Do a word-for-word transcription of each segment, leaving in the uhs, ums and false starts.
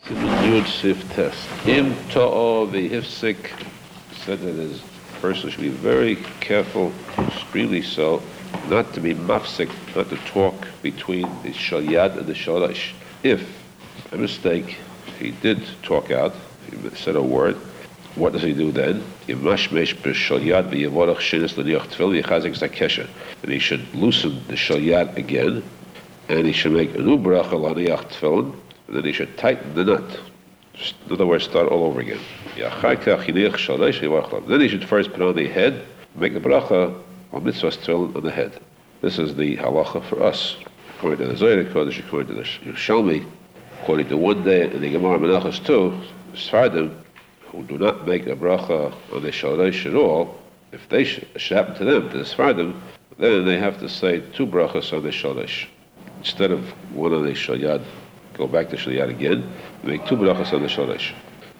Yud Sif test. Im To'o v'Hifsik said that his person should be very careful, extremely so, not to be mafsik, not to talk between the shalyad and the shalosh. If, by mistake, he did talk out, he said a word, what does he do then? Yimashmesh b'shalyad v'yavorach shinis l'niach tefillin v'yachazik zakesha. And he should loosen the shalyad again, and he should make a new bracha l'niach tefillin, and then he should tighten the nut. Just, in other words, start all over again. Then he should first put on the head, make the bracha on mitzvahs tefillin on the head. This is the halacha for us. According to the Zohar Kodesh, according to the Yerushalmi, according to one day in the Gemara Menachos too, the Sfardim, who do not make a bracha on the shalosh at all, if they should, should happen to them, to the Sfardim, then they have to say two brachas on the shalosh. Instead of one on the shalyad, go back to shalyad again, make two brachas on the shalosh.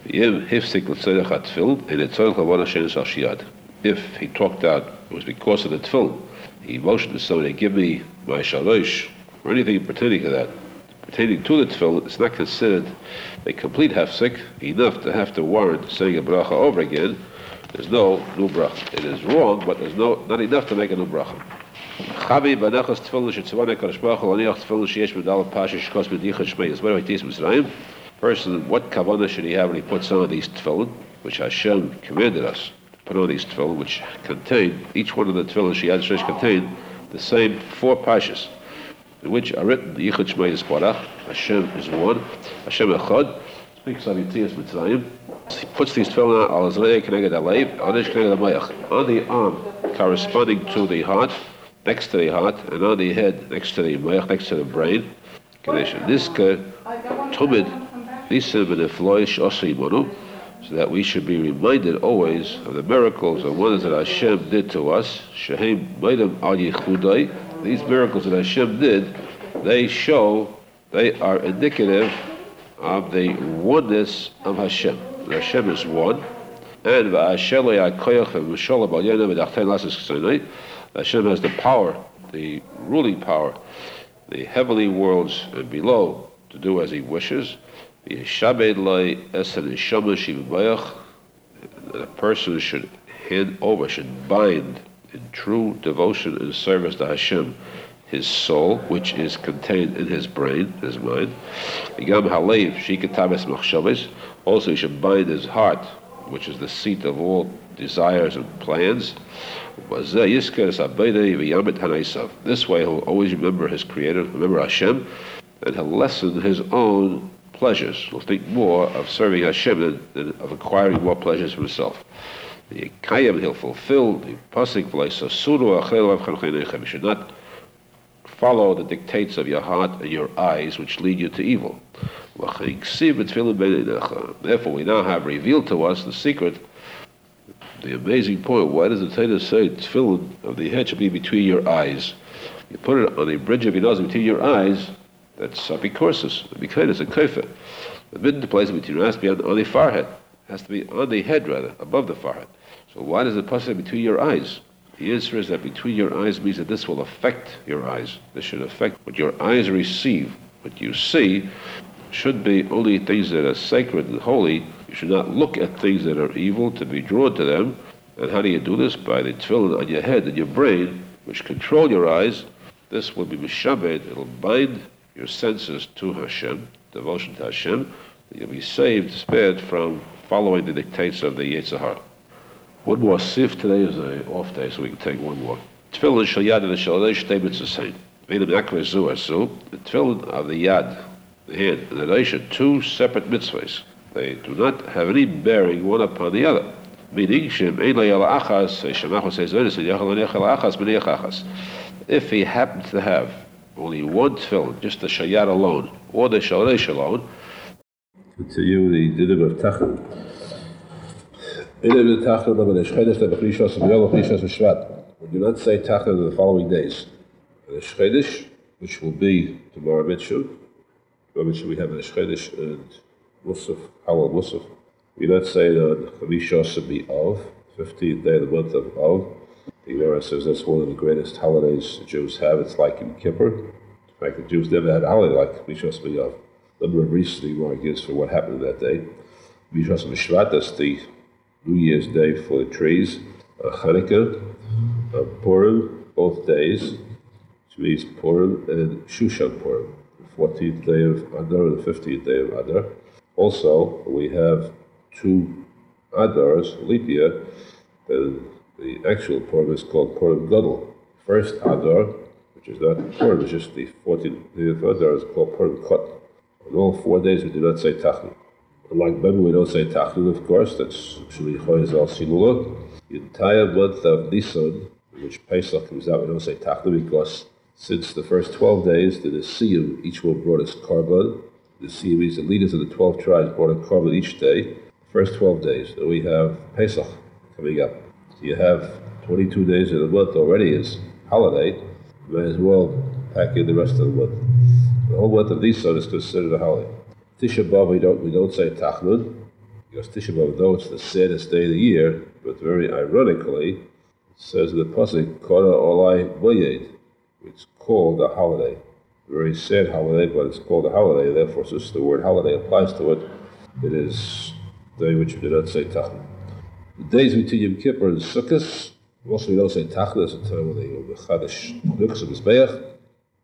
If he talked out, it was because of the tefillin. He motioned to somebody, give me my shalosh, or anything pertaining to that. Pertaining to the tefillin, it's not considered a complete hefsek, enough to have to warrant saying a bracha over again. There's no new bracha. It is wrong, but there's no not enough to make a new bracha. Chavi banachas tefillin shetzavane kadosh baruch hu laniach tefillin sheyesh b'dal pasha shekos b'dicha shmei. What do I teach Mitzrayim? Person, what kavanah should he have when he puts on these tefillin, which Hashem commanded us to put on these tefillin, which contain, each one of the tefillin she had contain the same four pashas, in which are written, the Yichud Shmei Yisparach, Hashem is one, Hashem Echad, speaks of Yitzias Mitzrayim. He puts these tefillin on, al Azrei Keneged Alev, Anesh Keneged Amayach, on the arm corresponding to the heart, next to the heart, and on the head next to the mayach, next to the brain. Niska Tumid Nisim and Efloish Osimonu, so that we should be reminded always of the miracles and wonders that Hashem did to us. Shehem Maidam Al Yichudai. These miracles that Hashem did, they show, they are indicative of the oneness of Hashem. Hashem is one, and Hashem has the power, the ruling power, the heavenly worlds and below, to do as He wishes. The person should hand over, should bind in true devotion and service to Hashem his soul, which is contained in his brain, his mind. Also, he should bind his heart, which is the seat of all desires and plans. This way he'll always remember his Creator, remember Hashem, and he'll lessen his own pleasures. He'll think more of serving Hashem than, than of acquiring more pleasures for himself. He'll fulfill the pasuk place. You should not follow the dictates of your heart and your eyes, which lead you to evil. Therefore, we now have revealed to us the secret, the amazing point. Why does the Torah say tefillin of the head should be between your eyes? You put it on the bridge of your nose between your eyes. That's apikorsis, apikorsis, a kaifa. The middle place between your eyes has to be on, on the forehead. It has to be on the head, rather, above the forehead. So why does it say between your eyes? The answer is that between your eyes means that this will affect your eyes. This should affect what your eyes receive. What you see should be only things that are sacred and holy. You should not look at things that are evil to be drawn to them. And how do you do this? By the tefillin on your head and your brain, which control your eyes. This will be mishabed. It'll bind your senses to Hashem, devotion to Hashem. You'll be saved, spared from following the dictates of the Yetzer Hara. One more sif. Today is an off day, so we can take one more. Tefillin shel yad and the shalosh statements the same. The tefillin of the yad, the hand, and the reish are two separate mitzvahs. They do not have any bearing one upon the other. Meaning, if he happens to have only one tefillin, just the shayat alone, or the shalosh alone, continue the dinim of tachan. We do not say tachan in the following days. The Shchedesh, which will be tomorrow Mitzvah. Tomorrow Mitzvah we have a Shchedesh and Musaf, Halal Musaf. We do not say it on Chamishas of, fifteenth day of the month of Av. The Gemara says that's one of the greatest holidays the Jews have. It's like Yom Kippur. In fact, the Jews never had a holiday like Chamishas of. number of reasons the Gemara gives for what happened that day. Bishras Mishvat, that's the New Year's Day for the trees. Uh, Chanukah, uh, Purim, both days, which means Purim and Shushan Purim, the fourteenth day of Adar and the fifteenth day of Adar. Also, we have two Adars, leap year, and the actual Purim is called Purim Gadol. First Adar, which is not Purim, it's just the fourteenth day of Adar, is called Purim Kot. On all four days we do not say Tachnun. Like Beben, we don't say Tachnun, of course, that's Shuli Choyzal Sinula. The entire month of Nisan, in which Pesach comes out, we don't say Tachnun because since the first twelve days, the Nesiyim, each one brought us Karban. The Nesiyim means the leaders of the twelve tribes brought a Karban each day. The first twelve days. Then we have Pesach coming up. So you have twenty-two days of the month already is holiday. You may as well pack in the rest of the month. The whole month of Nisan is considered a holiday. Tisha B'Av, we don't, we don't say Tachnun, because Tisha B'Av, though it's the saddest day of the year, but very ironically, it says in the Pasuk, Kora Olai Moyed, it's called a holiday. A very sad holiday, but it's called a holiday, therefore, since the word holiday applies to it, it is the day which we do not say Tachnun. The days between Yom Kippur and Sukkot, also we don't say Tachnun, it's a time when they Chadash Nuks and Mizbeach,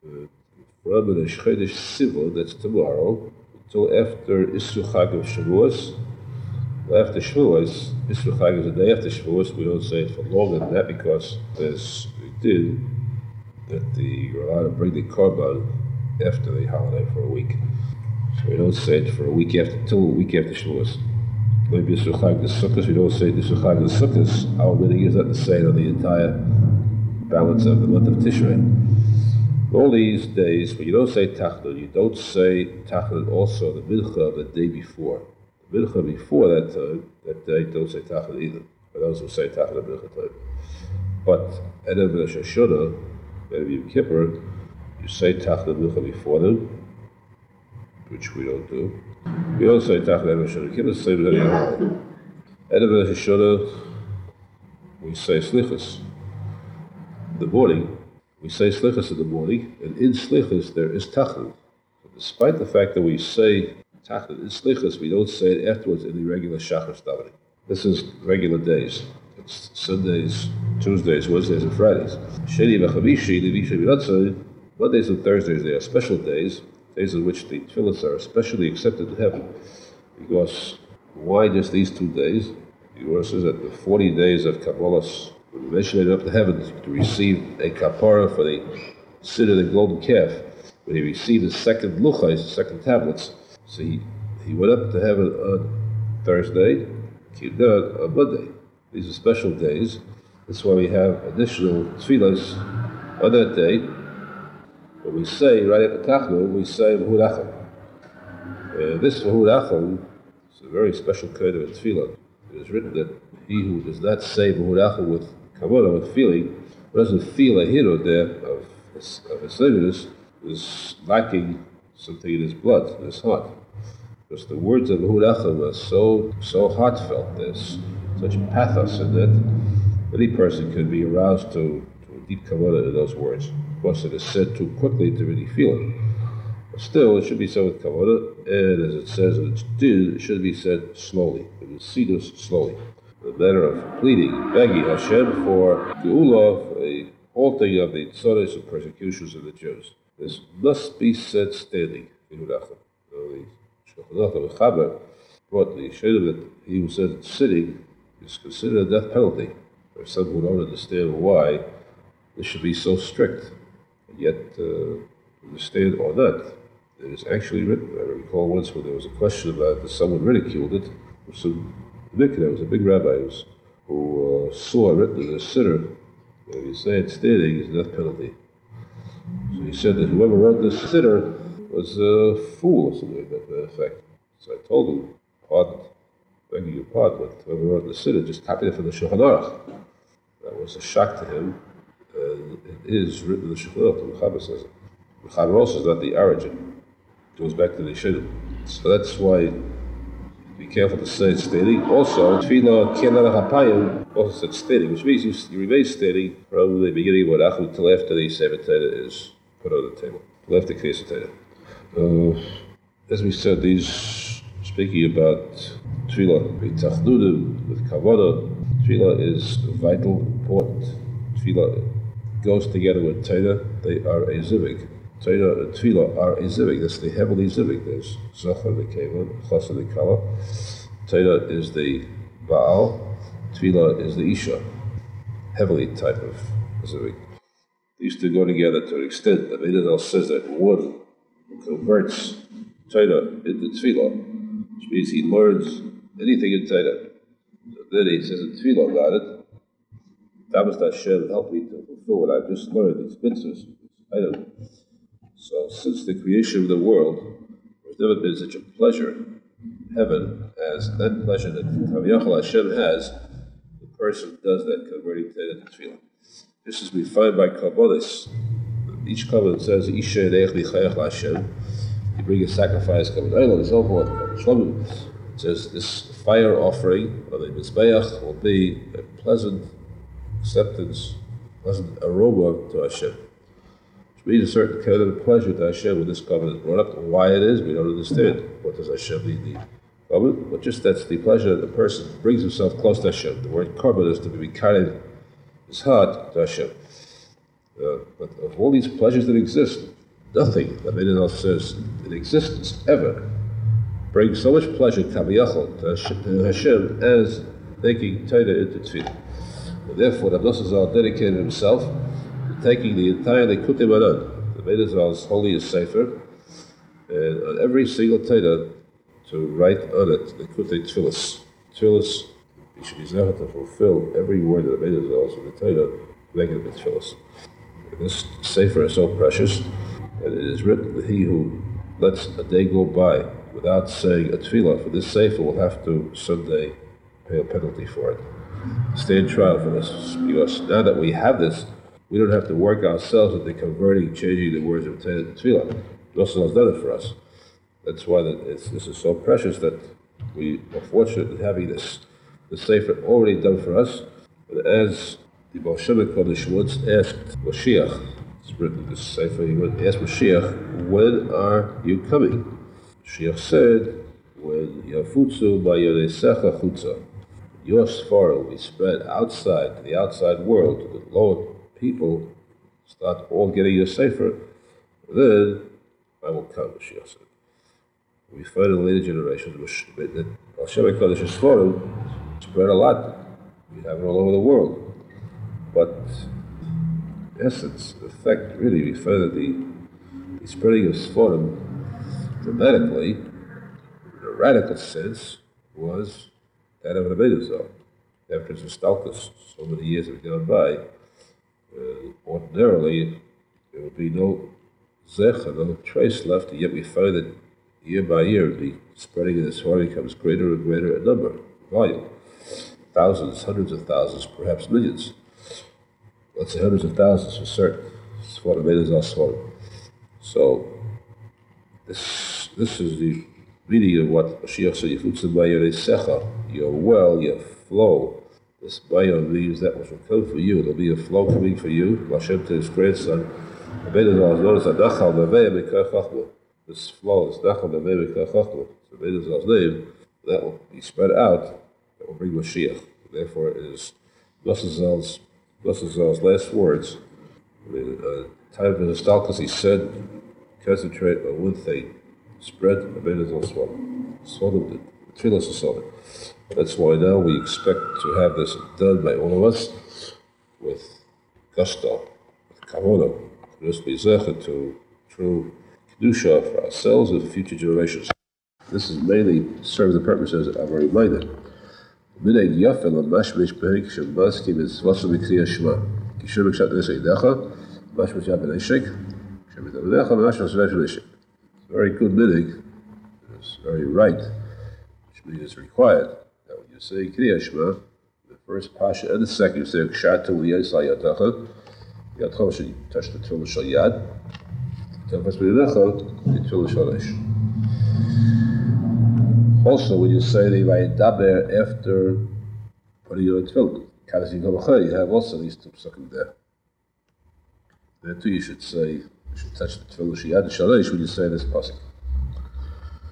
from the Chodesh Sivan, that's tomorrow, until after Isru Chag of Shavuos. After Shavuos, Isru Chag is the day after Shavuos. We don't say it for longer than that because there's we did that the you're allowed to bring the korban after the holiday for a week. So we don't say it for a week after, until a week after Shavuos. Maybe Isru Chag the Sukkot, we don't say Isru Chag the Sukkot. Our meaning is not to say it on the entire balance of the month of Tishrei. All these days, when you don't say Tachnun, you don't say Tachnun also the Mincha of the day before. The Mincha before that time, that day, don't say Tachnun either. For those who say Tachnun Mincha time. But Erev Rosh Hashanah, Erev Yom Kippur, you say Tachnun Mincha before them, which we don't do. We don't say Tachnun Erev Rosh Hashanah. Kippur is the same as any other. Erev Rosh Hashanah, we say Slichus. In the morning, we say Slichus in the morning, and in Slichus there is Tachnun. Despite the fact that we say Tachnun in Slichus, we don't say it afterwards in the regular Shachar davening. This is regular days. It's Sundays, Tuesdays, Wednesdays, and Fridays. Sheni v'chamishi, Levi Sheni Mondays and Thursdays, they are special days, days in which the tefillahs are especially accepted in heaven. Because why just these two days? It says that the forty days of Kabbalah's when we mentioned it up to heaven to receive a kapara for the sin of the golden calf, when he received the second luchais, the second tablets, so he, he went up to heaven on Thursday, came down on Monday. These are special days. That's why we have additional tefillahs on that day. When we say, right after Tachnun, we say V'hu Racham. Uh, this V'hu Racham is a very special kind of a tefillah. It is written that he who does not say V'hu Racham with kavanah, with feeling, who doesn't feel a hero there of of his liviness, is lacking something in his blood, in his heart. Because the words of V'hu Racham are so so heartfelt, there's such pathos in it. Any person can be aroused to, to a deep kavanah in those words. Of course, it is said too quickly to really feel it. But still, it should be said with kavanah, and as it says in its din, it should be said slowly. It is sidus slowly. The matter of pleading, begging Hashem for geula, for a halting of the tzoros and persecutions of the Jews. This must be said standing. The Shulchan Aruch Mechaber brought the shade that he who says it sitting is considered a death penalty. There are some who don't understand why this should be so strict, and yet uh, understand or not. It is actually written. I recall once when there was a question about it, someone ridiculed it. Some Mikra was a big rabbi who, who uh, saw written in a siddur, if you say it standing, is a death penalty. So he said that whoever wrote this siddur was a fool or something like that effect. So I told him, pardon, begging your pardon, but whoever wrote the siddur just copied it from the Shulchan Aruch. That was a shock to him. And it is written in the Shulchan Aruch, the Mechaber says it. The Mechaber also is not the origin. It goes back to the Shidduch. So that's why be careful to say it standing. Also, Tefillah Ke'elah HaPayim also said standing, which means you, you remain standing from the beginning of Vodach until after the Sefer Torah is put on the table, until after Kriyas Torah. Uh, As we said, these, speaking about Tefillah, B'tachnudim, with Kavanah, Tefillah is vital, important. Tefillah goes together with Torah. They are a zivig. Torah and Tefillah are a zivig. That's the heavenly zivig. There's Zachar, the Keva, Chassid, the Kala. Torah is the Baal. Tefillah is the Isha. Heavenly type of zivig. They used to go together to an extent that Vedal says that one converts Torah into Tefillah, which means he learns anything in Torah. So then he says in Tefillah about it, Tamas Hashem, help me to fulfill what I've just learned, these mitzvahs. I don't. So since the creation of the world, there's never been such a pleasure, heaven, as that pleasure that Kaviyachal Hashem has, the person does that, converting Torah to Tefillah. Just as we find by Kabbalahs, each covenant says, Isha Ereich Lichayach Hashem, you bring a sacrifice, Kabbalah, and so forth. It says this fire offering of the Mizbeach will be a pleasant acceptance, pleasant aroma to Hashem. Which means a certain kind of pleasure to Hashem when this covenant is brought up. Why it is, we don't understand. What does Hashem need the covenant? But just that's the pleasure that the person brings himself close to Hashem. The word korban is to be carried his heart to Hashem. Uh, but of all these pleasures that exist, nothing that Medinah says in existence ever brings so much pleasure Kaviyachal to Hashem as making Torah into Tefillah. And therefore, Rabbi Zal dedicated himself to taking the entire Likutei Moharan, the Medinah's holiest sefer, and on every single Torah to write on it Likutei Tefillas. Tefillas, he should be zeichet to fulfill every word that the Medinah from the Torah, make it a Tefillas. This sefer is so precious, and it is written that he who lets a day go by without saying a tefillah for this sefer will have to someday pay a penalty for it. Stand trial for this, because now that we have this, we don't have to work ourselves into converting, changing the words of Torah to tefillah. Nothing has done it for us. That's why that it's, this is so precious that we are fortunate in having this, the sefer already done for us. And as the Baal Shem Kodesh once asked Mashiach, it's written in this sefer, he went asked Mashiach, when are you coming? Mashiach said, when Yafutzu Bayonesecha Chutza, your Sfara will be spread outside, to the outside world, to the lower people, start all getting your sefer, then I will come, Mashiach said. We find in the later generations that Baal Shem Kodesh's Sfara spread a lot. We have it all over the world. But in essence, in effect, really, we find that the, the spreading of Sforim dramatically, in a radical sense, was that of Rabbeinu Zal. After Zestalkus, so many years have gone by, uh, ordinarily there would be no zecha, no trace left, and yet we find that year by year the spreading of the Sforim becomes greater and greater in number, volume. Thousands, hundreds of thousands, perhaps millions. Let's say hundreds of thousands for certain. Sforim, Medinah Sforim. So, this this is the meaning of what Mashiach said, Yifutzu Bayonesecha, your well, your flow. This Bayon means that which will come for you. There'll be a flow coming for you. Hashem to his grandson. Medinah is known as Adachal Naveh Mikach Chachma. This flow is Adachal Naveh Mikach Chachma. So Medinah's name, that will be spread out, that will bring Mashiach. Therefore, it is Blessed Zal's last words. I mean, uh, time of his Stalkus, he said, concentrate on one thing. Spread a Medinah Sforim. Sforim, the Tefillah Sforim. That's why now we expect to have this done by all of us with gusto, with kavanah, to just be zeichet to true kedusha for ourselves and future generations. This is mainly serves the purpose as a reminder. Mineg yafel mashmish berik shemaski mitzvasa b'kriyas shema. Kishur b'kshat neseidecha, mashmish yabeneshek, shemitabenecha, mashmish yabeneshek. Very good minhag. It's very right, which means it's required. Now, when you say Kriya Shema, the first pasha and the second, you say Kshata L'Yisla Yadacha. Yadacha should touch the Tefillah Shal Yad. Tefillah Shal the Tefillah Shal Resh. Also, when you say the Vayidaber after putting your Tefillah, Kadasi Gavachai, you have also these two psukim there. There too, you should say. You should touch the Tefillah Shiyad Shal Resh when you say this pasuk.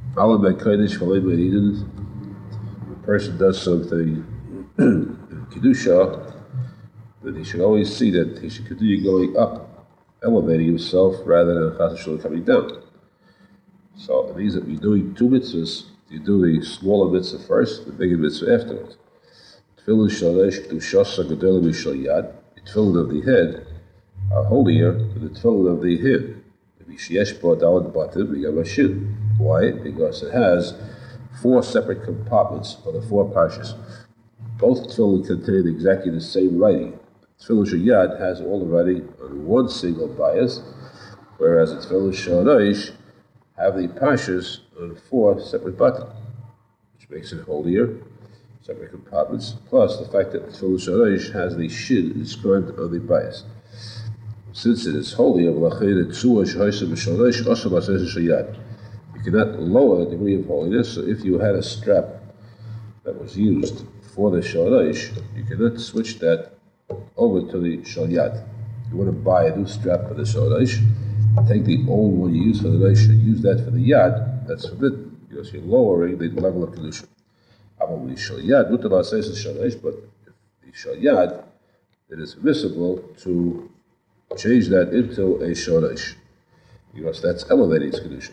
Alam ben kodesh v'alei b'edin. A person does something in kedusha, that he should always see that he should continue going up, elevating himself rather than chas v'shalom coming down. So it means that we're doing two mitzvahs. You do the smaller mitzvah first, the bigger mitzvah afterwards. Tefillin shalosh kedushasa gedolah mishal yad. The tefillin of the head are holier than the tefillin of the hand. Why? Because it has four separate compartments for the four parshas. Both tefillin contain exactly the same writing. Tefillin shayad has all the writing on one single bias, whereas the tefillin shalosh have the parshas on four separate buttons, which makes it holier, separate compartments, plus the fact that the tefillin shalosh has the shin inscribed on the bias. Since it is holy, you cannot lower the degree of holiness. So if you had a strap that was used for the shalosh, you cannot switch that over to the shalyad. You want to buy a new strap for the shalosh, take the old one you use for the reish and use that for the yad. That's forbidden because you're lowering the level of kedusha. But if the shalyad, it is permissible to change that into a shalosh, because that's elevating its kedusha.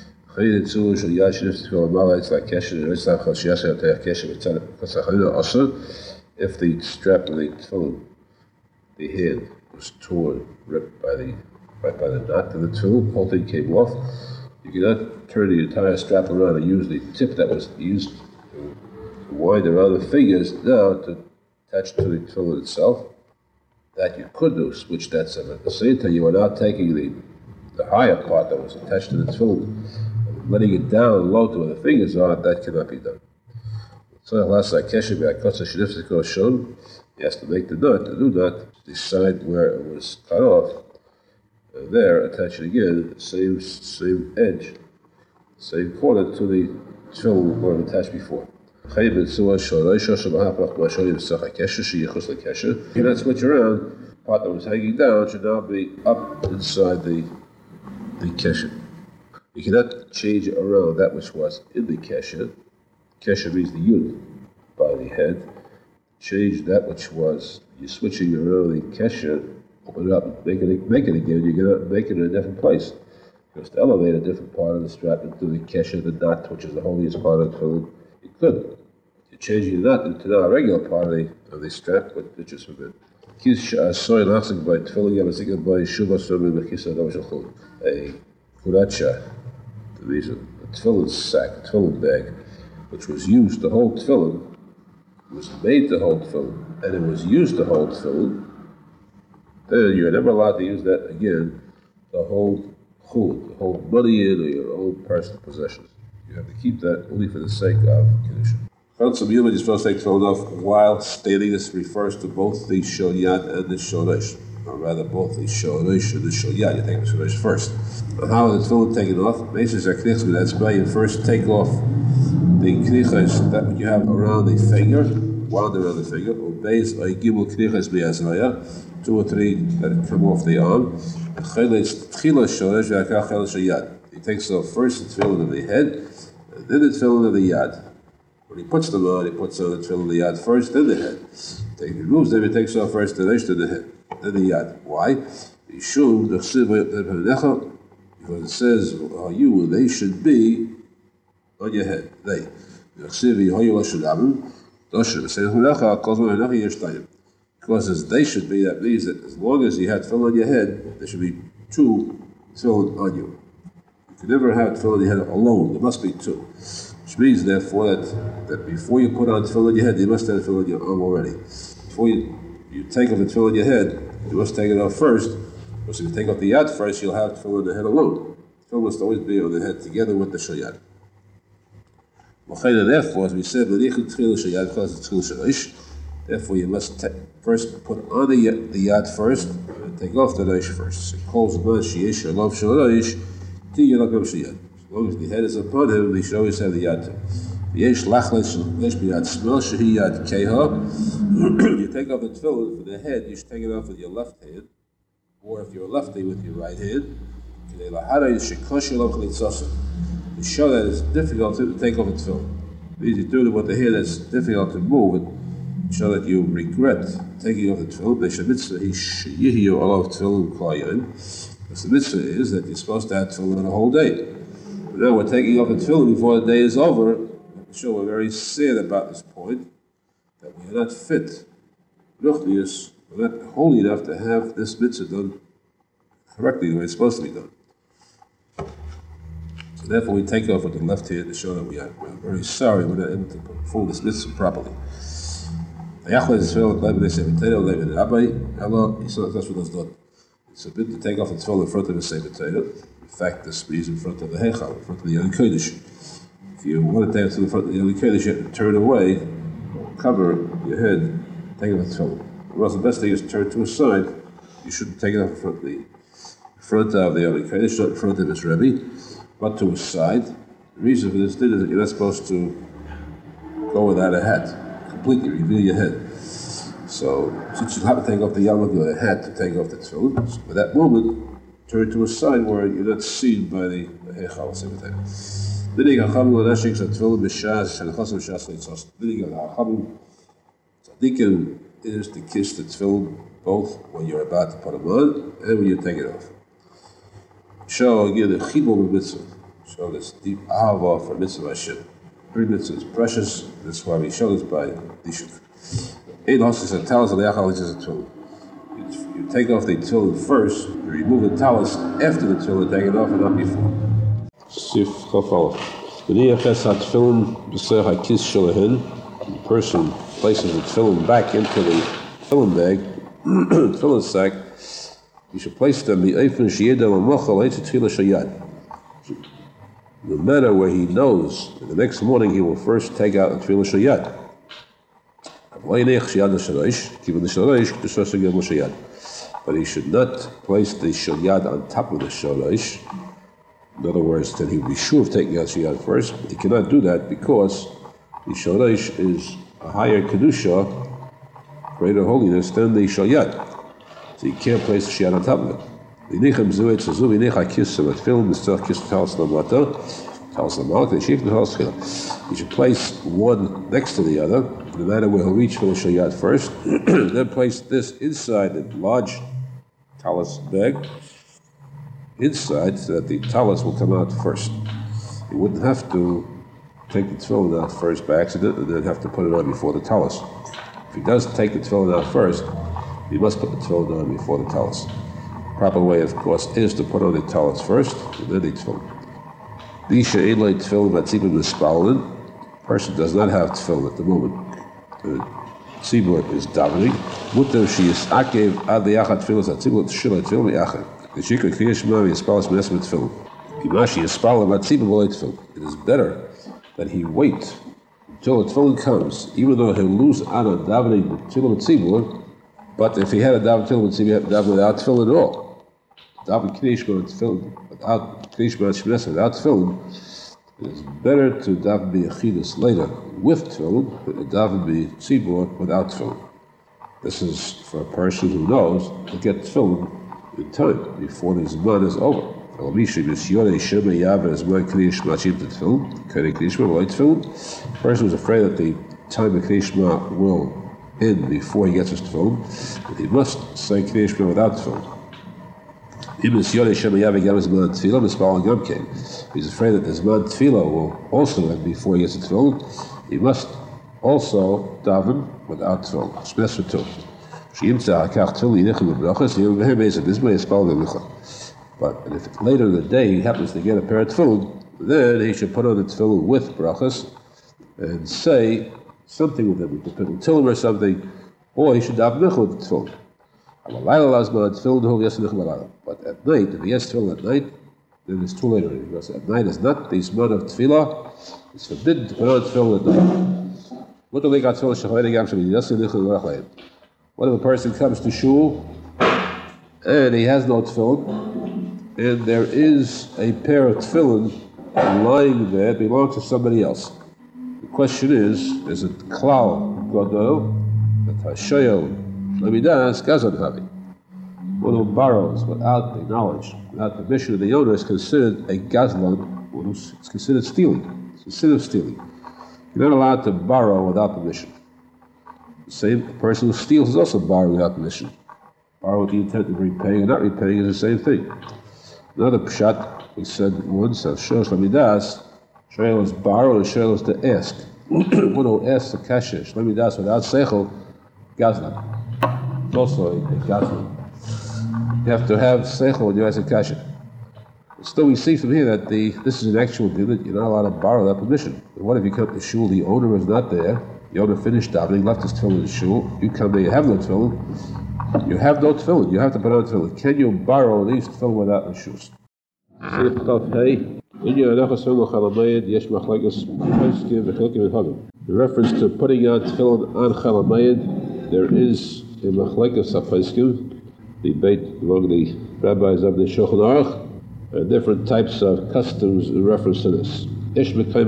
If the strap of the tefillin, the hand, was torn, ripped by the right by the knot of the tefillin, the whole thing came off, you cannot turn the entire strap around and use the tip that was used to wind around the fingers now to attach to the tefillin itself. That you could do, switch that separate. At the same time, you are now taking the the higher part that was attached to the tefillin, letting it down low to where the fingers are. That cannot be done. So he has to make the knot, the new knot, the side where it was cut off, and there attach it again, same same edge, same corner to the tefillin where it attached before. You cannot switch around. The part that was hanging down should now be up inside the the kesher. You cannot change around that which was in the kesher. Kesher means the yud by the head. Change that which was, you're switching around the kesher, open it up, make it, make it again, you're going to make it in a different place. Because to elevate a different part of the strap into the kesher, the knot, which is the holiest part of the tefillin, you could. You're changing the knot into now a regular part of the, of the strap, but it's just forbidden. A kuracha, the reason, a tefillin sack, a tefillin bag, which was used to hold tefillin, was made to hold tefillin, and it was used to hold tefillin, then you're never allowed to use that again to hold chul, to hold money in or your own personal possessions. You have to keep that only for the sake of kedusha. Some human is supposed to take tefillin off while standing. This refers to both the shoyad and the sholosh, or rather both the sholosh and the shoyad. You take the sholosh first. How is the tefillin taken off? Basically, that's why you first take off the knichas that you have around the finger, wound around the finger, or base a gimel knichas be'azraya, two or three that come off the arm. He takes off first the tefillin of the head, and then the tefillin of the yad. When he puts them on, he puts on the tefillin of the yad first, then the head. He removes them, he takes off first the reish, then the head, then the yad. Why? Because it says, oh, you, they should be on your head. They. Because as they should be, that means that as long as you had tefillin on your head, there should be two tefillin on you. You can never have tefillin on your head alone. There must be two. Which means, therefore, that, that before you put on tefillin on your head, you must have tefillin on your arm already. Before you, you take off the tefillin on your head, you must take it off first. Because if you take off the yad first, you'll have tefillin on the head alone. Tefillin must always be on the head together with the shoyad. Therefore, as we said, therefore you must t- first put on the, the yad first and take off the reish first. It calls upon sheyesh shalom shalosh ti yelakam sheyad. As long as the head is upon him, we should always have the yad too. Yesh lachlesh yesh biyad smel shehi yad keha. You take off the tefillin for the head, you should take it off with your left hand, or if you're a lefty, with your right hand. to show that it's difficult to take off the tefillin. Means you do what they hear that's difficult to move, and show that you regret taking off the tefillin. They should mitzvah yihiyu olav tefillin klayin. Because the mitzvah is that you're supposed to have tefillin the whole day. But now we're taking off the tefillin before the day is over. To show we're very sad about this point, that we are not fit, ruchnius, we're not holy enough to have this mitzvah done correctly the way it's supposed to be done. So therefore we take off with the left hand to show that we are we're very sorry we're not able to perform this mitzvah properly. That's what was done. It's a bit to take off the tefillin in front of the Sefer Torah. In fact, this is in front of the Heichal, in front of the Yom Kodesh. If you want to take it to the front of the Yom Kodesh, you have to turn away, cover your head, take off the tefillin. Or else the best thing is to turn to a side. You shouldn't take it off in front of the front of the Yom Kodesh, not in front of his Rebbe, but to a side. The reason for this is that you're not supposed to go without a hat, completely reveal your head. So, since you have to take off the yarmulke or the hat to take off the tefillin, so at that moment, turn to a side where you're not seen by the heichal. Minig hachamim l'nashik tefillin b'shas shenichosem b'shas leitzos. Minig hachamim tzadikim is to kiss the tefillin both when you're about to put them on and when you take it off. Show again the chibur mitzvah. Show this deep ahava for mitzvah Hashem. Every mitzvah is precious. That's why we show this by dishuk. You take off the tefillin first, you remove the talus after the tefillin, take it off and not before. Sif chafal. The person places the tefillin back into the tefillin bag, tefillin sack. You should place them no matter where he knows that the next morning he will first take out the tefillah shayad. But he should not place the shayad on top of the shalosh. In other words, then he will be sure of taking out shayad first. He cannot do that because the shalosh is a higher kedusha, greater holiness than the shayad. So you can't place the shayad on top of it. You should place one next to the other, no matter where he'll reach for the shayad first. Then place this inside the large talus bag, inside, so that the talus will come out first. You wouldn't have to take the tefillin out first by accident and then have to put it on before the talus. If he does take the tefillin out first, he must put the tefillin on before the talus. The proper way, of course, is to put on the talus first and then the tefillin. The person does not have tefillin at the moment. The tzibur is davening. Mutter she is akev ad yachad tefillas at tzibur shel tefillin yachad. The shikra kriya shema yispalas menes with tefillin. Imashi yispal at tzibur v'lo tefillin. It is better that he wait until the tefillin comes, even though he'll lose out on davening the tefillin tzibur. But if he had a daven tefillin tzibur, he had to daven without tefillin at all. Daven kriya shema tefillin without kriya shema shmenes without tefillin. It is better to daven b'yachidus later with tefillin than to daven b'tzibur without tefillin. This is for a person who knows to get tefillin in time before the zman is over. The person who's afraid that the time of Kriya Shema will end before he gets his tefillin, he must say Kriya Shema without tefillin. He's afraid that the Zman Tefillah will also end before he gets to tefillin. He must also daven without tefillin. Shmes for two. But if later in the day he happens to get a pair of tefillin, then he should put on the tefillin with brachas and say something with them. He could put a tillim or something, or he should daven with the tefillin. But at night, if he has tefillin at night, then it's too late already. Because at night is not the zman of tefillah. It's forbidden to put on tefillin at night. What if a person comes to shul and he has no tefillin, and there is a pair of tefillin lying there, it belongs to somebody else? The question is, is it klal gadol, that hashayo lamidas gazon havi? One who borrows without the knowledge, without permission of the owner, is considered a gazlan It's considered stealing. It's considered stealing. You're not allowed to borrow without permission. The same person who steals is also borrowing without permission. Borrow with the intent of repaying and not repaying is the same thing. Another pshat, we said once, of Shosh Lamidas, Shoel is borrow and Shoel is to ask. One who asks the kasher, Shlamidas without seichel, gazlan. It's also a, a gazlan. You have to have seichel when you ask a kasher. Still, we see from here that the this is an actual deal that you're not allowed to borrow without permission. But what if you come to shul, the owner is not there, the owner finished davening, left his tefillin in the shul, you come there, you have no tefillin, you have no tefillin, you have to put on tefillin. Can you borrow these tefillin without the shoes? In reference to putting on tefillin on Chalamayid, there is a machlekes hapaiskim, debate among the rabbis of the Shulchan Aruch, uh, different types of customs in reference to this. There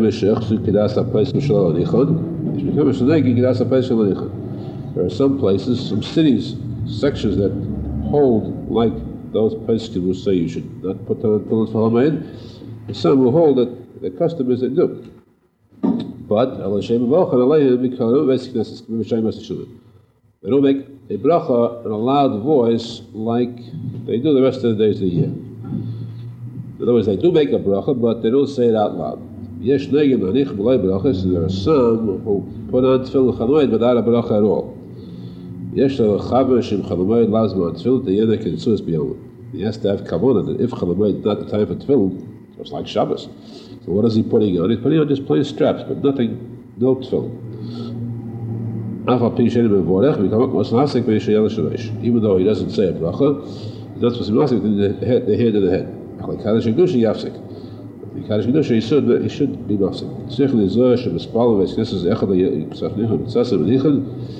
are some places, some cities, sections that hold like those poskim who say you should not put on tefillin for Chalamayid, and some who hold that the custom is that do. But they don't make a bracha, an allowed voice, like they do the rest of the days of the year. In other words, they do make a bracha, but they don't say it out loud. Yes, there are some who put on tefillin chalamayid without a bracha at all. Yes, he has to have kavanah that if chalamayid is not the time for tefillin, it's like Shabbos. So what is he putting on? He's putting on just plain straps, but nothing, no tefillin. Even though he doesn't say a bracha, he's not supposed to be mafsik the head, the head of the head. Like Kaddish Kedusha yafsik. The Kaddish Kedusha he should he should be mafsik. Tzriich lizor shebespal v'esknesses echad yisach nichad mitzasem nichad.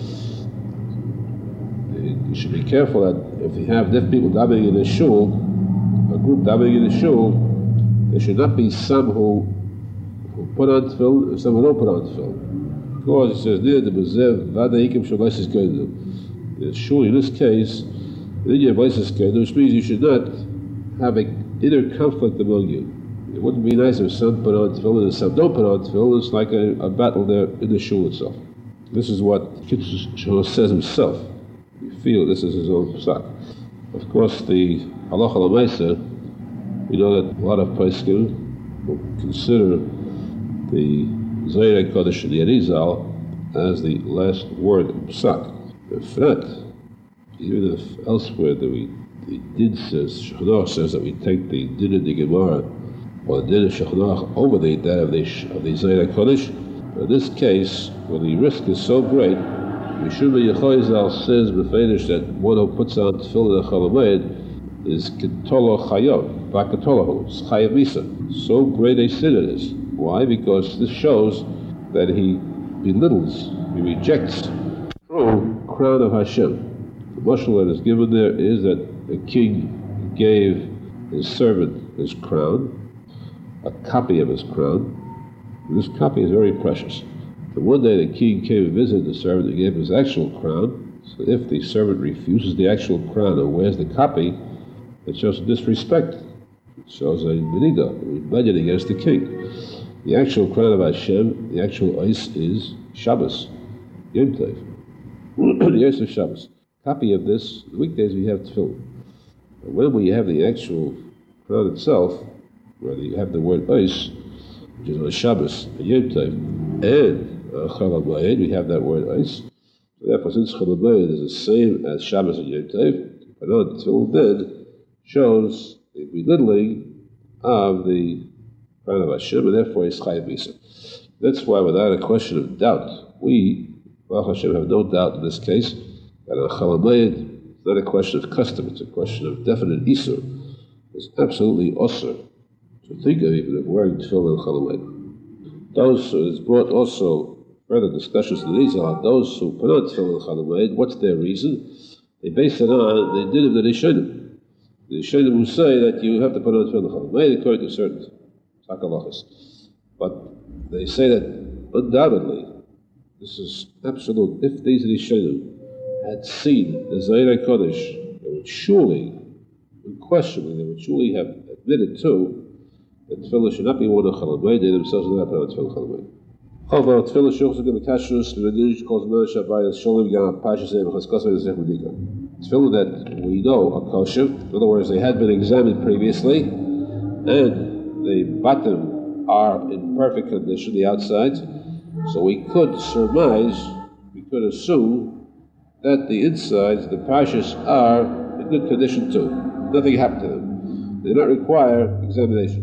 You should be careful that if you have deaf people davening in a shul, a group davening in a shul, there should not be some who, who put on tefillin and some who don't put on tefillin. Because it says near the bezev vadaikim shalois is going to. The shul in this case, in your voice is going to, which means you should not have an inner conflict among you. It wouldn't be nice if some put on tefillin and some don't put on tefillin. It's like a, a battle there in the shul itself. This is what Kitzur says himself. You feel this is his own psak. Of course, the halacha l'maisa, we know that a lot of poskim will consider the Zohar Kodesh and the Arizal as the last word in psak. In fact, even if elsewhere that we the din says, Shulchan Aruch says that we take the din of the Gemara or the din of Shulchan Aruch over the that of the of the Zohar Kodesh. But in this case, where the risk is so great, Yeshua Yechoizal says b'feidish that one who puts on tefillin and chalamayid is ketolo chayav, bakatolo, it's chayav misa. So great a sin it is. Why? Because this shows that he belittles, he rejects the true crown of Hashem. The mashal that is given there is that the king gave his servant his crown, a copy of his crown. And this copy is very precious. And one day the king came and visited the servant and gave him his actual crown. So if the servant refuses the actual crown and wears the copy, it shows disrespect. It shows a benida, a rebellion against the king. The actual crown of Hashem, the actual ice is Shabbos, Yom Tov. The ice of Shabbos. Copy of this, the weekdays we have tefillin. And when we have the actual crown itself, where you have the word ice, which is on Shabbos, Yom Tov, and uh, Chol HaMoed, we have that word ice. So therefore, since Chol HaMoed is the same as Shabbos and Yom Tov, but on tefillin then shows the belittling of the crown of Hashem, and therefore is chayav misa. That's why, without a question of doubt, we, Baruch Hashem, have no doubt in this case that on Chol HaMoed it's not a question of custom; it's a question of definite isur. It's absolutely osur to think of even of wearing tefillin and Chol HaMoed. Those who is brought also further discussions in these are those who put on tefillin and Chol HaMoed. What's their reason? They base it on the din of the Rishonim. The Rishonim will say that you have to put on tefillin and Chol HaMoed according to certain sakalachas. But they say that undoubtedly, this is absolute. If these Rishonim had seen the Zohar Kodesh, they would surely, unquestionably, they would surely have admitted to that tefillah should not be worn on Chol Hamoed. They themselves do not put on tefillah Chol Hamoed. Although tefillah shuchzuk in the kashrus, the Riddish calls Moshe Abayis Sholem Gam Pashas Eim Chaskos V'Zech Medika. Tefillah that we know are kosher. In other words, they had been examined previously, and the bottom are in perfect condition, the outside. So we could surmise, we could assume that the insides, the pashas, are in good condition too. Nothing happened to them. They do not require examination.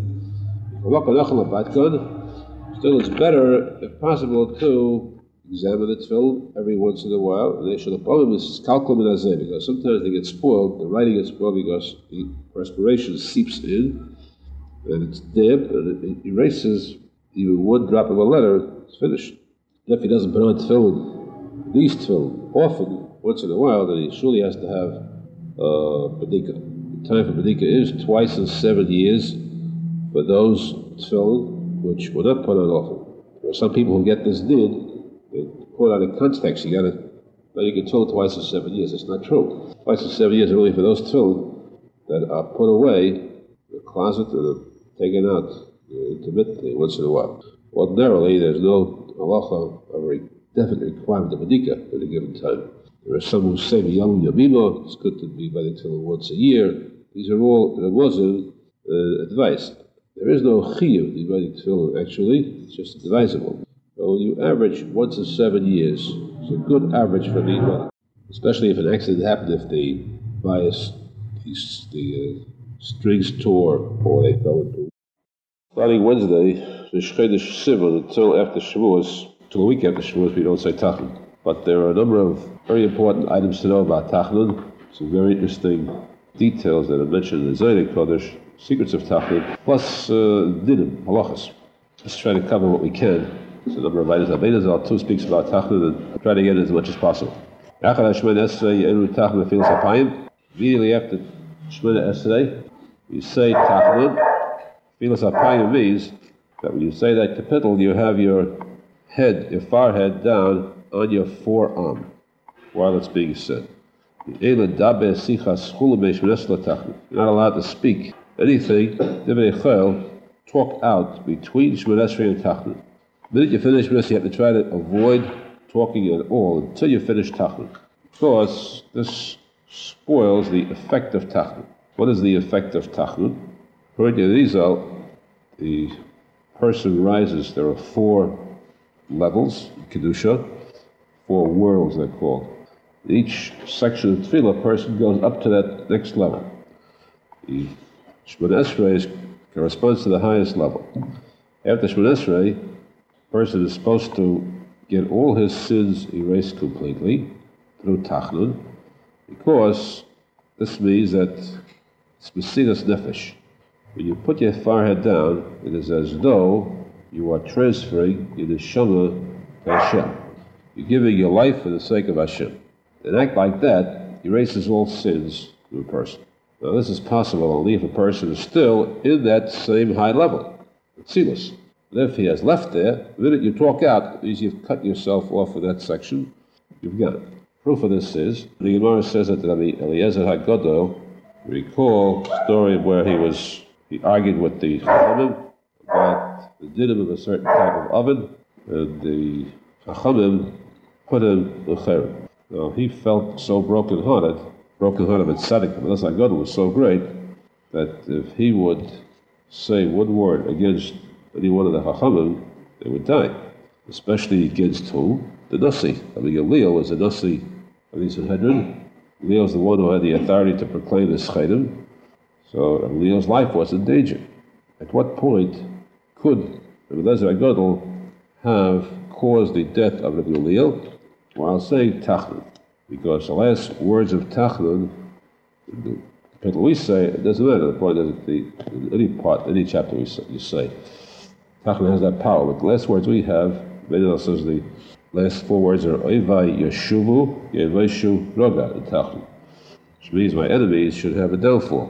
Still, it's better, if possible, to examine the tefillin every once in a while. And they should have because sometimes they get spoiled, the writing gets spoiled because the perspiration seeps in, and it's damp, and it erases even one drop of a letter. It's finished. If he doesn't put on tefillin, these tefillin, often, once in a while, then he surely has to have uh, bedika. The time for bedika is twice in seven years for those tefillin which were not put on often. There are some people who get this did, they put out in context, you gotta, now you can tefillin twice in seven years. It's not true. Twice in seven years are only for those tefillin that are put away in the closet and are taken out uh, intermittently once in a while. Ordinarily, there's no halacha of a definite requirement of bedika at a given time. There are some who say Yom Yomimo, it's good to be by the tefillin once a year. These are all Ramazan uh, advice. There is no chiyuv dividing tefillin, actually, it's just advisable. So you average once in seven years. It's a good average for the especially if an accident happened, if the bias, the, the uh, strings tore or they fell into. Starting Wednesday, the Shchedesh Sivan, until after Shavuos, until a week after Shavuos, we don't say Tachnun. But there are a number of very important items to know about Tachnun. Some very interesting details that are mentioned in the Zohar Kodesh, secrets of Tachnun, plus uh, dinim, halachas. Let's try to cover what we can. There's a number of items. Abein Zal too speaks about Tachnun, and I'll try to get it as much as possible. Immediately after Shemona Esrei, you say Tachnun. Filas Apayim means that when you say that capital, you have your head, your forehead down on your forearm while it's being said. You're not allowed to speak anything, talk out between Shemona Esrei and Tachnun. The minute you finish Shemona Esrei, you have to try to avoid talking at all until you finish Tachnun, because this spoils the effect of Tachnun. What is the effect of Tachnun? According to Rizal, the person rises. There are four levels in Kedusha, four worlds they're called. Each section of Tefillah, a person goes up to that next level. The Shemona Esrei corresponds to the highest level. After Shemona Esrei, a person is supposed to get all his sins erased completely through Tachnun, because this means that it's Mesiras Nefesh. When you put your forehead down, it is as though you are transferring your neshama to Hashem. You're giving your life for the sake of Hashem. An act like that erases all sins to a person. Now this is possible only if a person is still in that same high level, Tzilus. And if he has left there, the minute you talk out, it means you've cut yourself off of that section, you've got it. Proof of this is, the Gemara says that Rabbi Eliezer HaGadol, recall a story where he was He argued with the Chachamim about the dinim of a certain type of oven, and the Chachamim put him in cherem. Now he felt so broken-hearted, broken-hearted with tzaddik, but Eliezer HaGadol was so great that if he would say one word against any one of the Chachamim, they would die. Especially against who? The Nasi. I mean, Gamliel was the Nasi of the Sanhedrin. Gamliel was the one who had the authority to proclaim the Schedim. So Gamliel's life was in danger. At what point could Rabbi Eliezer HaGadol have caused the death of Rabbi Gamliel while saying Tachnun? Because the last words of Tachnun, the capital we say, it doesn't matter. The point is that the, any part, any chapter we say, you say, Tachnun has that power. But the last words we have, Benel says the last four words are Oivai Yeshuvu Yeveshu Roga in Tachnun, which means my enemies should have a downfall.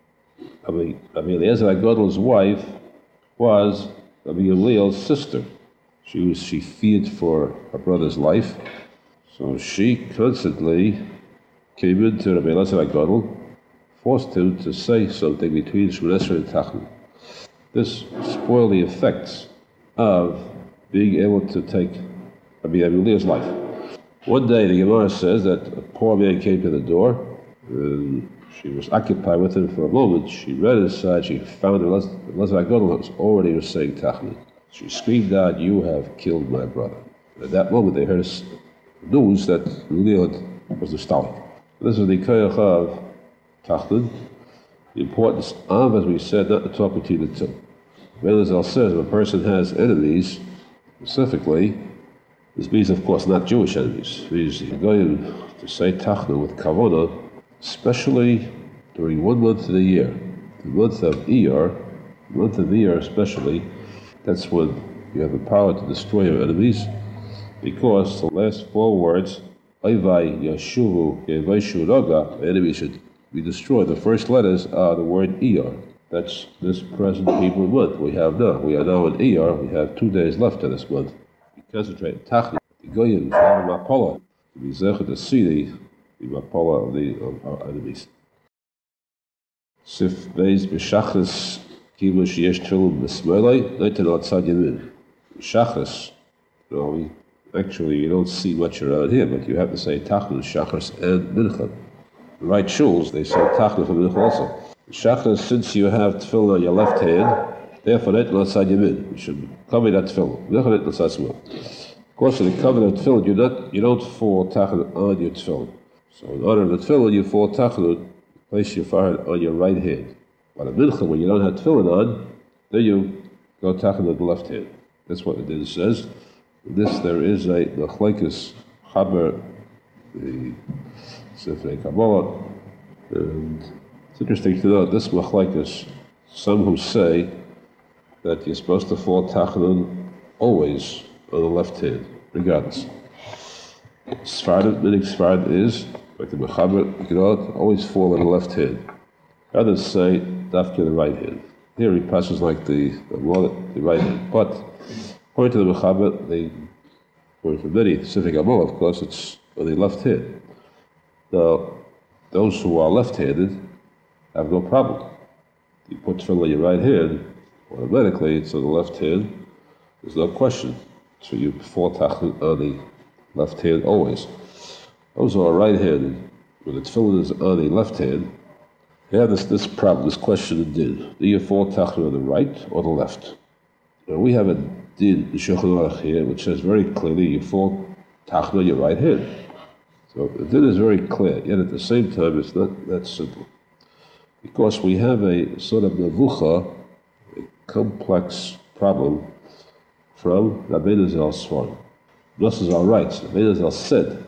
I mean, Rabbi Eliezer HaGadol's wife was Rabbi Gamliel's sister. She was she feared for her brother's life, so she constantly came into Rabbi Eliezer HaGadol, forced him to say something between Shemona Esrei and Tachnun. this spoil the effects of being able to take Rabbi Eliezer life. One day the Gemara says that a poor man came to the door, and she was occupied with him for a moment. She read inside, she found Elazar Gadol was already saying Tachnun. She screamed out, "You have killed my brother." And at that moment they heard news that Eliezer was the Stalik. This is the koyach of Tachnun. The importance of, as we said, not to talk between the two. Elazar says if a person has enemies, specifically, this means, of course, not Jewish enemies. He's going to say Tachnun with Kavanah, especially during one month of the year, the month of Iyar, the month of Iyar especially. That's when you have the power to destroy your enemies, because the last four words, Ayvai Yashuvu Yevaishu Raga, the enemy should be destroyed. The first letters are the word Iyar. That's this present Hebrew month we have now. We are now in Iyar. We have two days left of this month. We concentrate on Tachnun, the Goyim, the Mapola, to be zecher to see the, the Mapola of, the, of our enemies. Sif Beis B'Shachris Kibush Yesh Tfilim B'Smeilai, Leitin Outside Yamin. Shachris, you know, we, actually you don't see much around here, but you have to say Tachnun, Shachris, and Mincha. The right shuls, they say Tachnun for Mincha also. Shachris, since you have tefillin on your left hand, therefore Leitin Outside Yamin. You should cover that tefillin. Mincha Leitin Outside Small. Of course, in the cover of tefillin, you not you don't fall Tachnun on your tefillin. So in order of the tefillin, you fall Tachnun, place your forehead on your right hand. But a mincha, when you don't have tefillin on, then you go Tachnun on the left hand. That's what the din says. In this, there is a machlekes chaber, the Sifrei Kabbalah, and it's interesting to note this machlekes. Some who say that you're supposed to fall Tachnun always on the left hand, regardless. Sfarad, meaning Sfarad is, like the Mechaber, you can always fall on the left hand. Others say, dafka the right hand. Here he passes like the, the, the right hand. But, according to the Mechaber, they, according to many, Sifrei Kabbalah, of course, it's on the left hand. Now, those who are left-handed have no problem. You put tefillin on your right hand, automatically it's on the left hand. There's no question. So you fall Tachnun on the left hand always. Those who are right-handed, when the tefillin is on the left hand, they have this, this problem, this question of din. Do you fall Tachnun on the right or the left? Now we have a din, the Shulchan Aruch here, which says very clearly you fall Tachnun on your right hand. So the din is very clear, yet at the same time it's not that simple. Because we have a sort of nevucha, a complex problem from Rabbeinu Zal's Sfarim. This is our rights. Rabbeinu Zal said,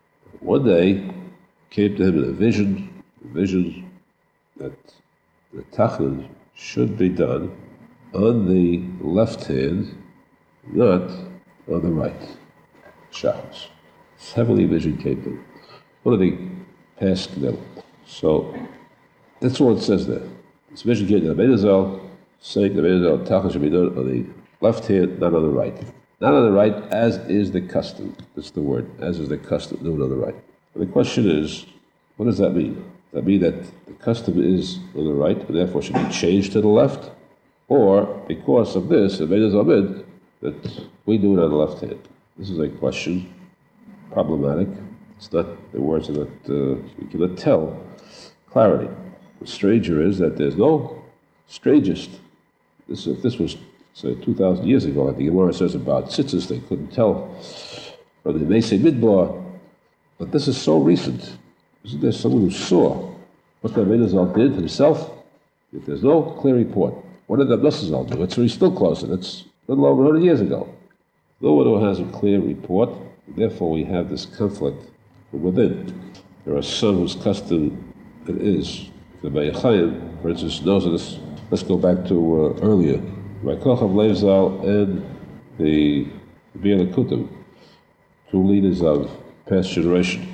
one day came to him in a vision, a vision that the Tachnun should be done on the left hand, not on the right. Shachos. This heavenly vision came to him. One of the past middle. So that's what it says there. This vision came to Rabbeinu Zal, saying that Rabbeinu Zal Tachnun should be done on the left hand, not on the right. Not on the right, as is the custom. That's the word, as is the custom, do it on the right. And the question is, what does that mean? Does that mean that the custom is on the right, and therefore should be changed to the left? Or, because of this, it made us amid that we do it on the left hand? This is a question, problematic. It's not, the words are not, uh, we cannot tell clarity. The stranger is that there's no strangest. This, if this was, say, two thousand years ago, like the Gemara says about tzitzis, they couldn't tell from the Mesei Midbar. But this is so recent. Isn't there someone who saw what the Rabbeinu Zal did himself? If there's no clear report, what did the Rabbeinu Zal do? It's really still closer. It's a little over one hundred years ago. No one who has a clear report, therefore we have this conflict from within. There are some whose custom it is. The Bayachayim, for instance, knows this. Let's go back to uh, earlier. Rakochav Lev Zal and the Bir Lekutim, two leaders of past generation.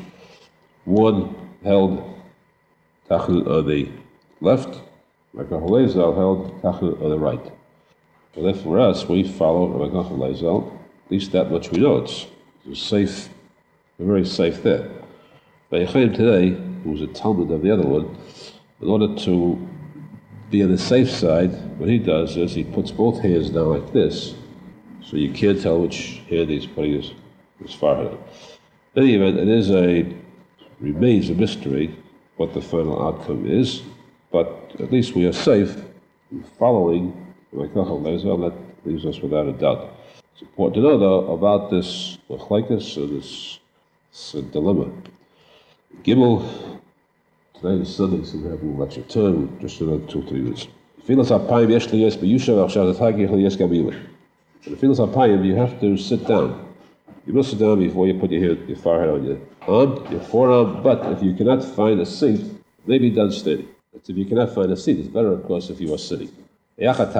One held Tachnun on the left, Rakochav Lev Zal held Tachnun on the right. So therefore, for us, we follow Rakochav Lev Zal. At least that much we know. It's, it's safe. We're very safe there. Bayachayim today, who was a Talmud of the other one, in order to be on the safe side, what he does is he puts both hands down like this, so you can't tell which hand he's putting his, his forehead on. In any event, it is a, remains a mystery what the final outcome is, but at least we are safe in following like that leaves us without a doubt. It's important to know, though, about this machlekes and this, this uh, dilemma. Gimel, today is Sunday, so we have a little extra time, just another two, three minutes. Filas apayim yesh li yes b'yushav achshav t'tagich li yes gamilah. For the filas apayim, you have to sit down. You must sit down before you put your, hand, your forehead on your arm, your forearm, but if you cannot find a seat, maybe done standing. But if you cannot find a seat, it's better, of course, if you are sitting. This is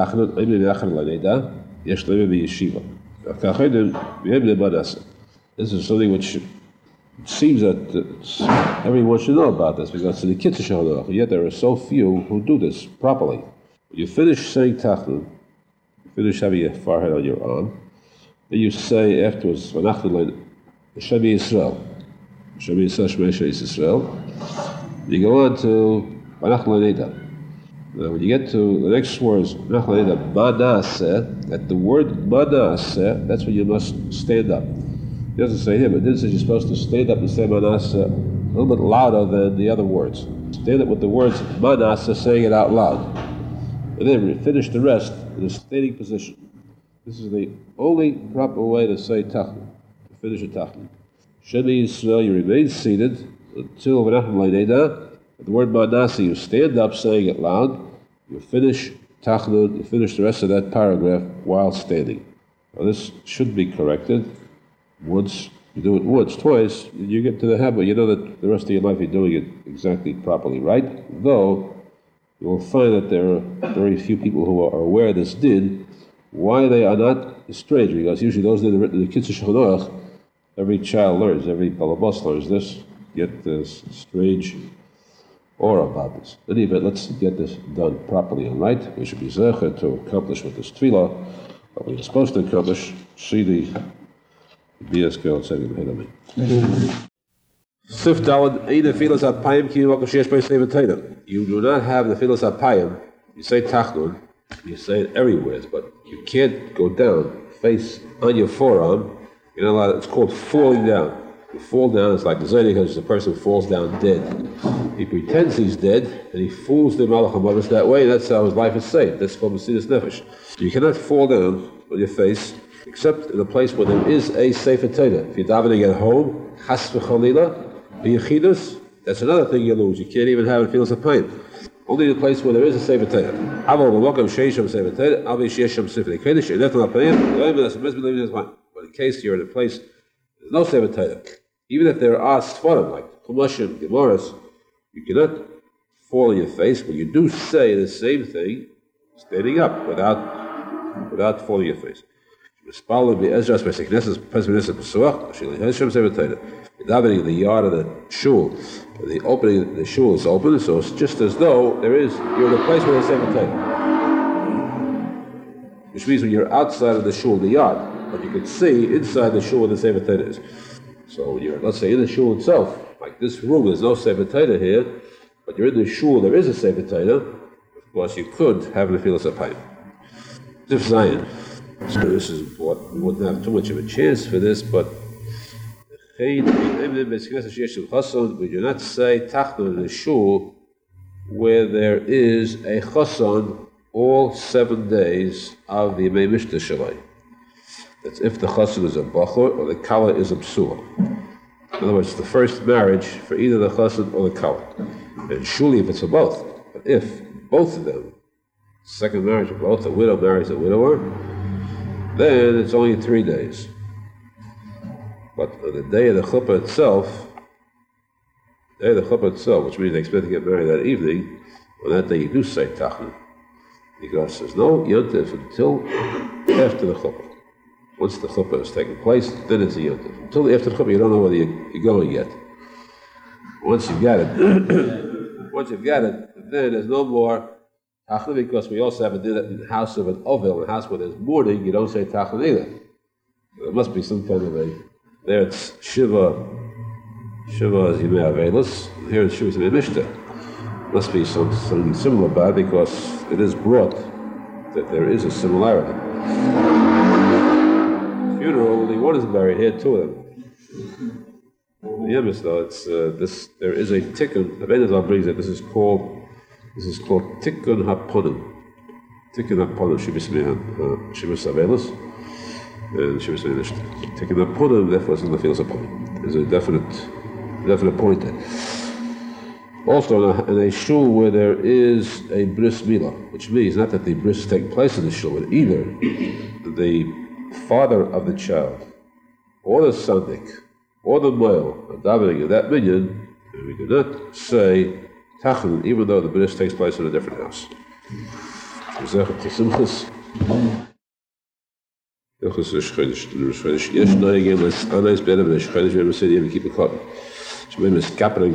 something which seems that everyone should know about this, because in the Kitzur Shulchan, yet there are so few who do this properly. When you finish saying Tachnun, you finish having your forehead on your arm, then you say afterwards, Hashem Yisrael, Hashem Yisrael, you go on to Vanach. Now, when you get to the next words, manaseh, at the word manaseh, that's when you must stand up. He doesn't say here, but it says you're supposed to stand up and say manaseh a little bit louder than the other words. Stand up with the words manaseh, saying it out loud. And then finish the rest in a standing position. This is the only proper way to say tachnun, to finish a tachnun. Shemi Yisrael, you remain seated until v'nachim le'neidah. The word manaseh, you stand up saying it loud, you finish tachnun, you finish the rest of that paragraph while standing. Now this should be corrected. Once, you do it once, twice, you get to the habit, you know that the rest of your life you're doing it exactly properly right, though you will find that there are very few people who are aware of this din. Why they are not is strange, because usually those that are written in the Kitzur Shulchan Aruch, every child learns, every balabas learns this, yet this strange or about this. In any event, let's get this done properly and right. We should be zecher to accomplish with this tefillah what we are supposed to accomplish. See the B S K and say amen. Sif Dalad, Ein Filas Apayim Ki Yom Sheyesh Bei Seven Taina. You do not have the Filas Apayim. You say Tachnun. You say it everywhere, but you can't go down, face on your forearm. You're not allowed. It's called falling down. You fall down, it's like the Zaydik, because the person falls down dead. He pretends he's dead, and he fools the Malach HaMavis that way, and that's how his life is saved. That's called Mesidas Nefesh. You cannot fall down on your face, except in a place where there is a Sefer Torah. If you're davening at home, Chas v'Chalila, B'Yechidus, that's another thing you lose. You can't even have it feels of pain. Only the place where there is a Sefer Torah. Aval v'Mokom Sheisham Sefer Torah, Avi Sheisham Sefer Kodesh, and that's not pain. But in case you're in a place there's no Sefer Torah, even if there are Sfarim, like Chumashim, Gemaras, you cannot fall on your face, but you do say the same thing, standing up, without without falling on your face. Davening in the yard of the shul, the opening of the shul is open, so it's just as though there is, you're in a place where there's Sefer Torah. Which means when you're outside of the shul, the yard, but you can see inside the shul where the Sefer Torah is. So you're, let's say, in the shul itself, like this room, there's no Sefer Torah here, but you're in the shul, there is a Sefer Torah. Of course, you could have the Filas Apayim. Zif Zion. So this is important. We wouldn't have too much of a chance for this, but we do not say Tachnun in the shul where there is a chasan all seven days of the Yemei Mishta Shalai. That's if the chasan is a bachur or the kala is a psula. In other words, the first marriage for either the chasan or the kala. And surely if it's for both, but if both of them, second marriage of both, the widow marries a widower, then it's only three days. But on the day of the chuppah itself, the day of the chuppah itself, which means they expect to get married that evening, on that day you do say tachnun, because there's no yontif until after the chuppah. Once the chuppah is taking place, then it's a yontif. Until after the chuppah, you don't know whether you're going yet. Once you've got it, once you've got it, then there's no more tachnun, because we also have a din in the house of an ovel, in a house where there's mourning, you don't say tachnun either. There must be some kind of a, there it's Shiva, Shiva is Yemei Avelis, here it's Shiva is Yemei Mishta. Must be some, something similar about it, because it is brought that there is a similarity. Funeral, the one is buried here, two of them. The Yemis, though, it's uh, this. There is a tikkun. The Benazal brings it. This is called. This is called tikkun haponim. Tikkun haponim shibis mehan shibis avelus and shibis mehan. Tikkun haponim. Therefore, it's in the fields of ponim. There's a definite, definite point there. Also, in a, in a shul where there is a bris milah, which means not that the bris is taking place in the shul, but either the father of the child, or the sandik, or the male are davening in that minyan, and we do not say tachanun, even though the bris takes place in a different house. There are places where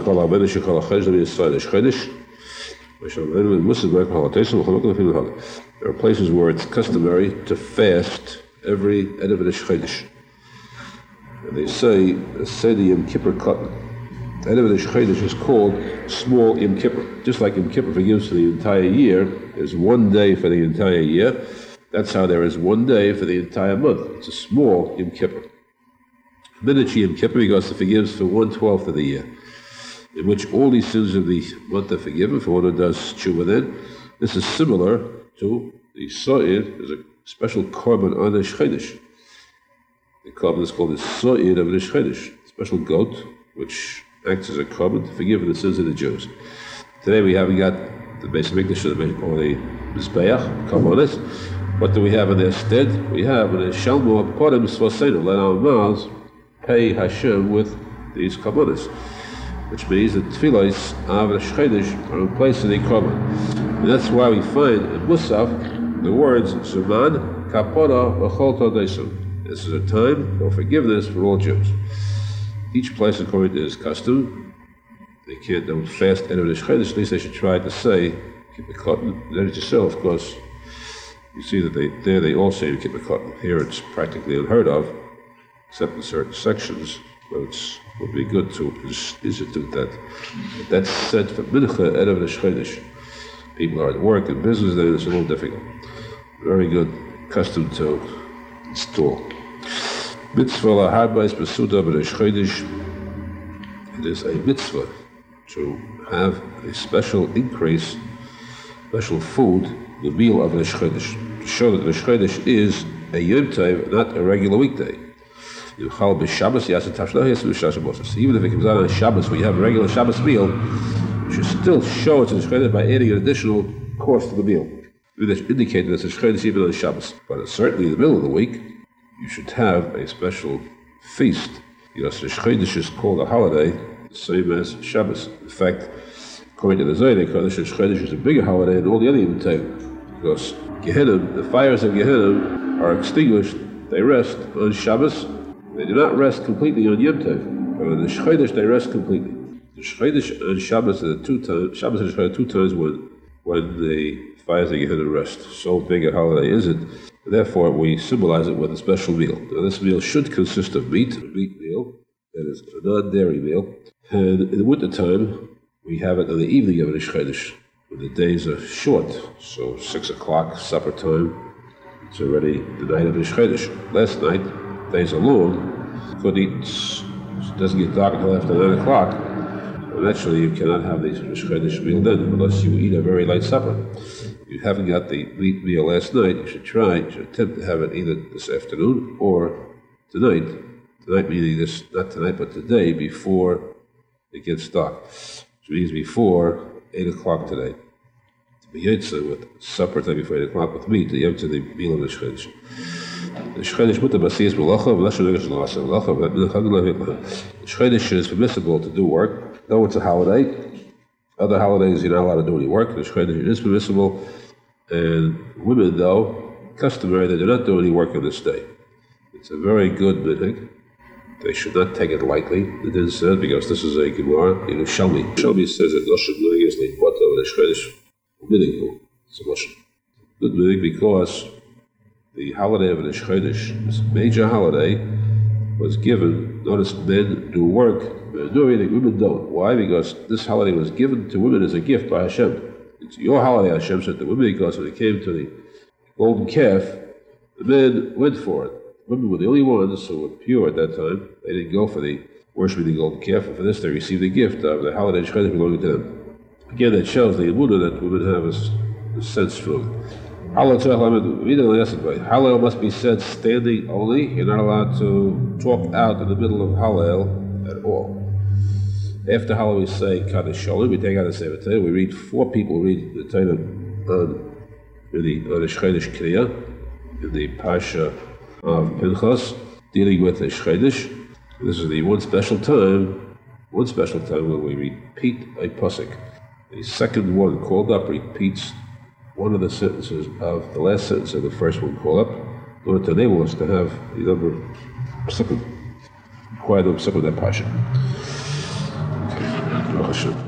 it's customary to fast every end of the Chodesh. And they say, say the Yom Kippur Katan. The end of the Chodesh is called small Yom Kippur. Just like Yom Kippur forgives for the entire year, there's one day for the entire year. That's how there is one day for the entire month. It's a small Yom Kippur. Miniature Yom Kippur, because it forgives for one twelfth of the year, in which all these sins of the month are forgiven for one who does tshuva then. This is similar to the Sa'id. There's a special korban on the Chodesh. The korban is called the Sa'id of the Chodesh, a special goat which acts as a korban to forgive the sins of the Jews. Today we haven't got the Beis Hamikdash or the Mizbeach, korbanos. What do we have in their stead? We have in the Shalmo Porim Svaseinu, let our mouths pay Hashem with these korbanos, which means that tefillos of the Chodesh are in place of the korban. And that's why we find in Musaf the words Zuman Kapora V'chol Todesum. This is a time for forgiveness for all Jews. Each place according to his custom. They can't don't fast end of the Chodesh, at least they should try to say keep the cotton. Then it's yourself, of course. You see that they there they all say to keep the cotton. Here it's practically unheard of, except in certain sections. But it would be good to institute that. But that's said for Mincha Erev Chodesh. People are at work and business, then it's a little difficult. Very good custom to install. Mitzvah laharbais besuda b'Rosh Chodesh. It is a mitzvah to have a special increase, special food, the meal of Rosh Chodesh, to show that Rosh Chodesh is a Yom Tov, not a regular weekday. Even if it comes out on Shabbos, where you have a regular Shabbos meal, you should still show it to the Chodesh by adding an additional course to the meal. That's indicated as a Chodesh even on Shabbos. But certainly in the middle of the week, you should have a special feast. Because the Chodesh is called a holiday, the same as Shabbos. In fact, according to the Zohar Kodesh, the Chodesh is a bigger holiday than all the other Yom Tov. Because Gehenna, the fires of Gehenna are extinguished, they rest on Shabbos. They do not rest completely on Yom Tov, but on the Chodesh they rest completely. The Chodesh and Shabbos are the two times. Shabbos and Chodesh two times when when the fires of Gehenna rest. So big a holiday is it. Therefore, we symbolize it with a special meal. Now, this meal should consist of meat, a meat meal, that is a non-dairy meal. And in the wintertime, we have it on the evening of the Chodesh, when the days are short. So six o'clock supper time. It's already the night of the Chodesh. Last night. Days are long, could eat, it doesn't get dark until after nine o'clock. And naturally, you cannot have the Chodesh meal then, unless you eat a very light supper. If you haven't got the meat meal last night, you should try, you should attempt to have it either this afternoon or tonight. Tonight meaning this, not tonight, but today, before it gets dark. Which means before eight o'clock today. To be Yitzah with supper time before eight o'clock with meat, to enter the meal of the Chodesh. The Chodesh is permissible to do work, though it's a holiday. Other holidays you're not allowed to do any work. The Chodesh is permissible, and women, though, customary, they do not do any work on this day. It's a very good minhag. They should not take it lightly. It is said because this is a Gemara in Shalmi. Shalmi says that Lashon minhag is like what of the Chodesh minhag. It's a Lashon. Good minhag because the holiday of the Chodesh, this major holiday, was given. Notice men do work, But no, really, women don't. Why? Because this holiday was given to women as a gift by Hashem. It's your holiday, Hashem said to women, because when it came to the golden calf, the men went for it. Women were the only ones who were pure at that time. They didn't go for the worshiping the golden calf, and for this they received the gift of the holiday Shechina belonging to them. Again, that shows the emunah that women have a, a sense for it. Hallel must be said standing only. You're not allowed to talk out in the middle of Hallel at all. After Hallel we say Kaddish Shalom, we take out the Sefer Torah. We read, four people read the Torah on the Shchedesh Kriya, in the Pasha of Pinchas, dealing with the Shchedesh. This is the one special time, one special time when we repeat a pasuk. The second one called up repeats one of the sentences of the last sentence of the first one called up, in order to enable us to have the number second, required number second of that Pasha. Okay.